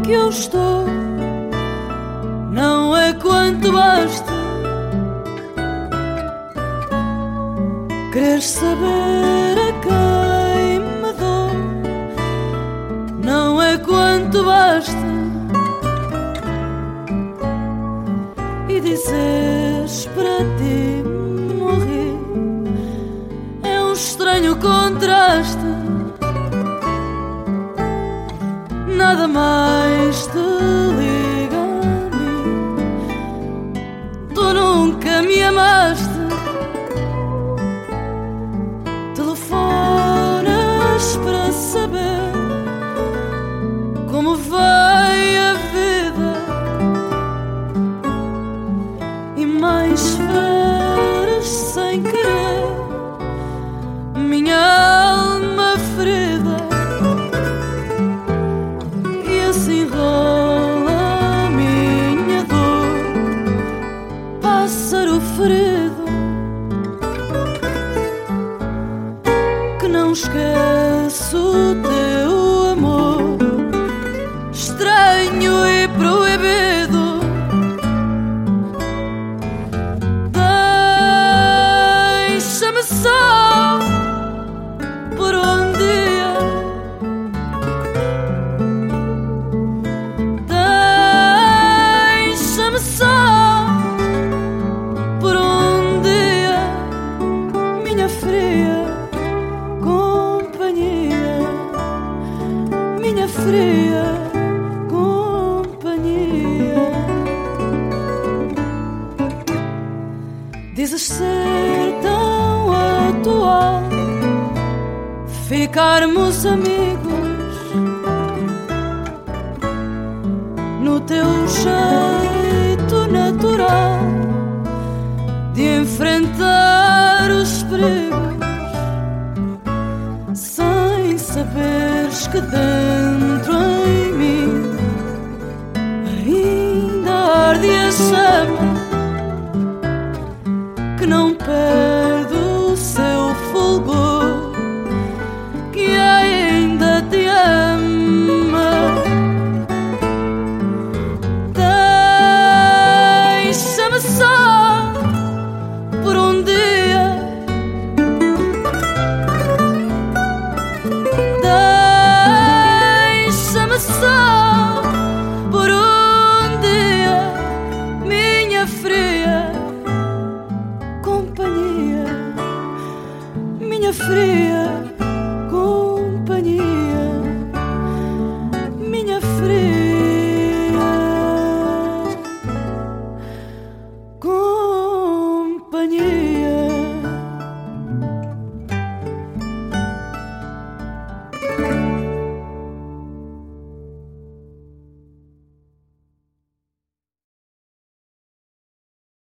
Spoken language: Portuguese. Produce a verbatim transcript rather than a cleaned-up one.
que eu estou não é quanto basta. Queres saber a quem me dou não é quanto basta. E dizes para ti morri é um estranho contraste. Nada mais te liga a mim. Tu nunca me amaste. Telefonas para saber como vai a vida e mais feras sem querer minha alma ferida. Enrola a minha dor, pássaro ferido que não esqueço o teu amor, estranho e proibido. Deixa-me só por um dia. Só por um dia, minha fria companhia, minha fria companhia. Dizes ser tão atual, ficarmos amigos no teu jeito natural de enfrentar os perigos, sem saberes que dentro em mim ainda arde a chama que não perde o seu fulgor, que ainda te ama. Só por um dia, deixa-me só por um dia, minha fria companhia, minha fria companhia.